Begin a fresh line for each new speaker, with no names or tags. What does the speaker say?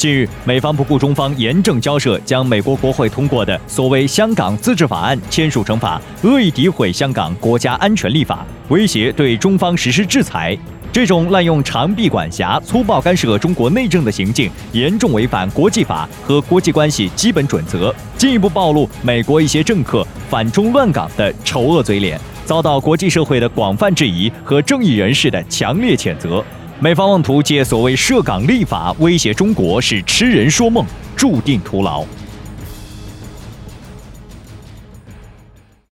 近日，美方不顾中方严正交涉，将美国国会通过的所谓香港自治法案签署成法，恶意诋毁香港国家安全立法，威胁对中方实施制裁。这种滥用长臂管辖、粗暴干涉中国内政的行径，严重违反国际法和国际关系基本准则，进一步暴露美国一些政客反中乱港的丑恶嘴脸，遭到国际社会的广泛质疑和正义人士的强烈谴责。美方妄图借所谓涉港立法威胁中国，是痴人说梦，注定徒劳。